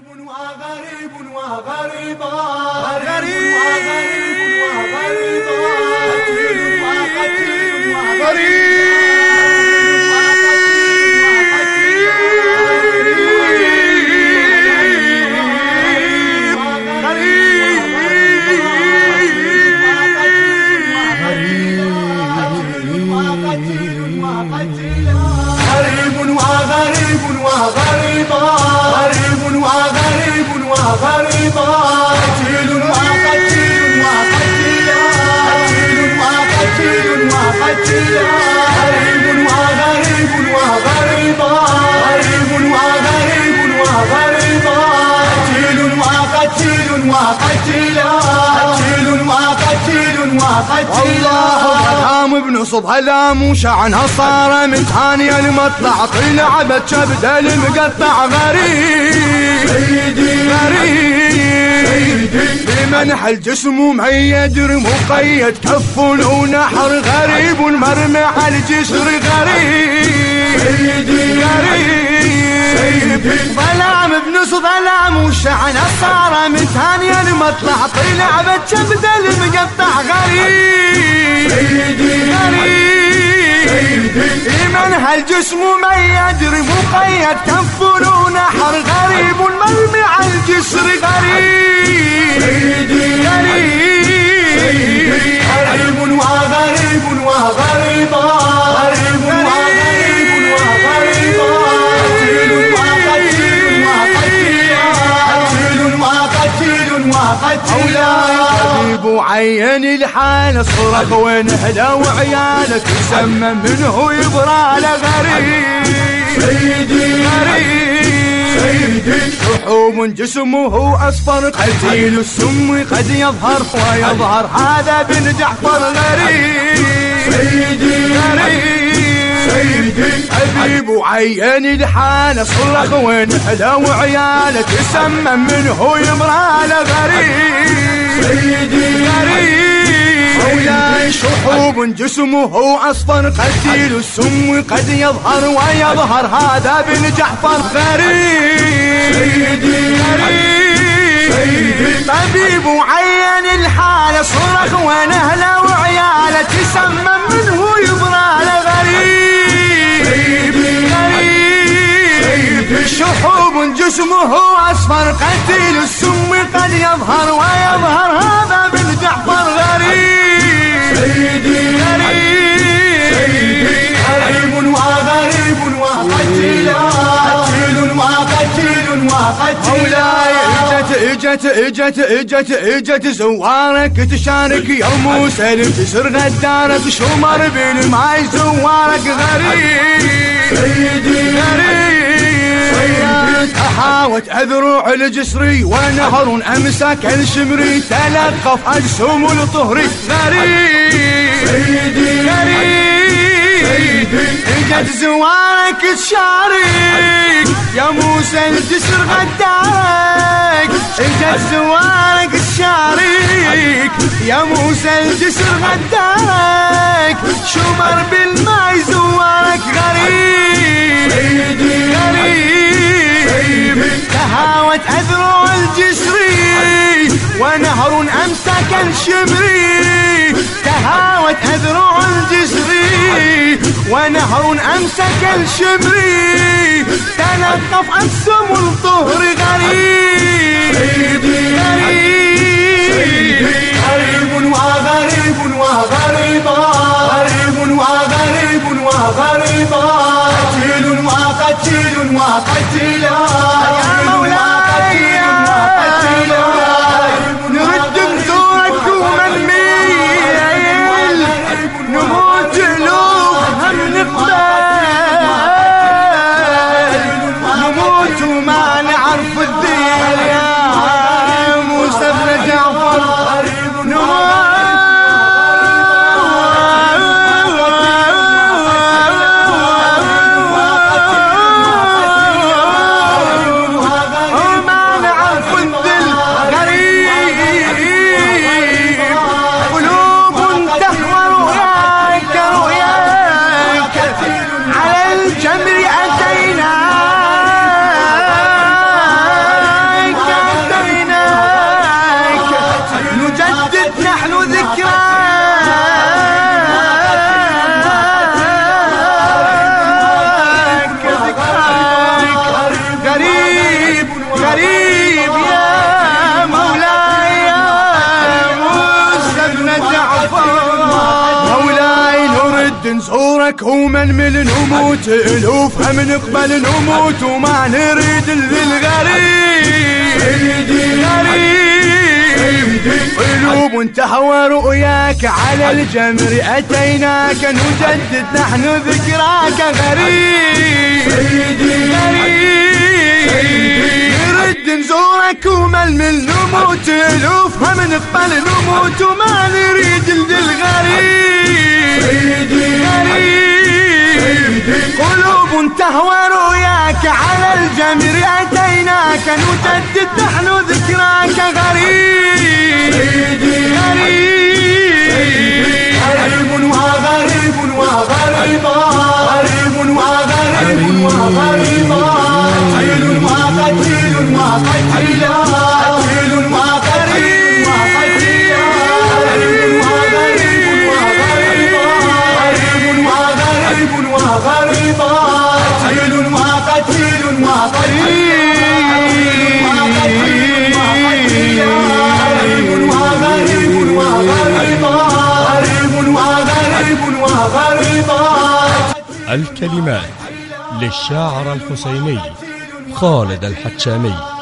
وغريب وغريبا غريب وغريب وغريبا قتيل وغريب غريبا قتيل وقتيل وقتيلا قتيل وقتيلا غريب وغريب وغريبا غريب وغريب وغريبا قتيل وقتيل وقتيلا قتيل وقتيل وقتيلا الله بنصب هلام وشعنها صار من ثاني المطلع طلع بتشبد المقطع غريب سيدي غريب بمنح الجسم ومهيد مقيد كف ونحر غريب مرمى على الجسر غريب سيدي غريب ظلام بنص ظلام وشعنها صار من ثاني المطلع طلع بتشبد المقطع غريب سيدي غريب من هالجسم ميد مقيد كف ونحر غريب المرمي على الجسر غريب سيدي غريب غريب وغريب وغريبا غريب وغريب وغريبا قتيل وقتيل وقتيل قتيل وقتيل حبيب عين الحال صرخ وين هلا وعيالك يسمى منه يبرى غريب سيدي غريب شحوم جسمه اصفر قتيل السم قد يظهر ويظهر هذا بن جعفر غريب سيدي غريب حبيب عين الحال صرخ وين هلا وعيالك يسمى منه يبرى غريب سيدي غريب مولاي شحوب جسمه أصفر قتيل السم قد يظهر ويظهر هذا بن جعفر غريب سيدي غريب طبيب عين الحالة صرخ ونهلا وعيالة تسمى منه يبرى غريب سيدي غريب شحوب جسمه أصفر قتيل السم قد يظهر ويظهر هذا بن جعفر غريب سيدي غريب غريب وغريب وقتيل قتيل وقتيل وقتيل مولاي اجت زوارك تشارك يوم سلم تسر غدارك شمر بين ماي زوارك غريب سيدي غريب حاوت أذرع الجسري ونهر أمسك الشمري تلقف أجسم الطهري غريب سيدي غريب اجت زوارك تشارك يا موسى الجسر غدارك اجت زوارك تشارك يا موسى الجسر غدارك شمر بالماي زوارك غريب سيدي غريب تهاوت أذرع الجسري ونهر أمسك الشمري تهاوت أذرع الجسري ونهر أمسك الشمري تلقف أجسم الطهر غريب سيدي غريب غريب وغريب وغريبا غريب وغريب وغريبا قتيل وقتيل وقتيلا يا مولاي نرد بزورك ومنميل نموت ألوف هم نقبل نموت وما نعرف نزورك ومن نموت الوف هم نقبل نموت وما نريد للغريب سيدي غريب قلوب تهوى رؤياك على الجمر أتيناك نجدد نحن ذكراك غريب سيدي غريب نرد نزورك ومن نموت الوف هم نقبل نموت وما نريد للغريب سيدي غريب قلوب تهوى رؤياك على الجمر أتيناك نجدد نحن ذكراك غريب سيدي غريب غريب وغريب وغريبا غريب وغريب وغريبا قتيل وقتيل وقتيلا قتيل وقتيل وقتيلا غريب وغريب وغريبا غريب وغريب وغريبا قتيل وقتيل وغريبا. الكلمات للشاعر الحسيني خالد الحتشامي.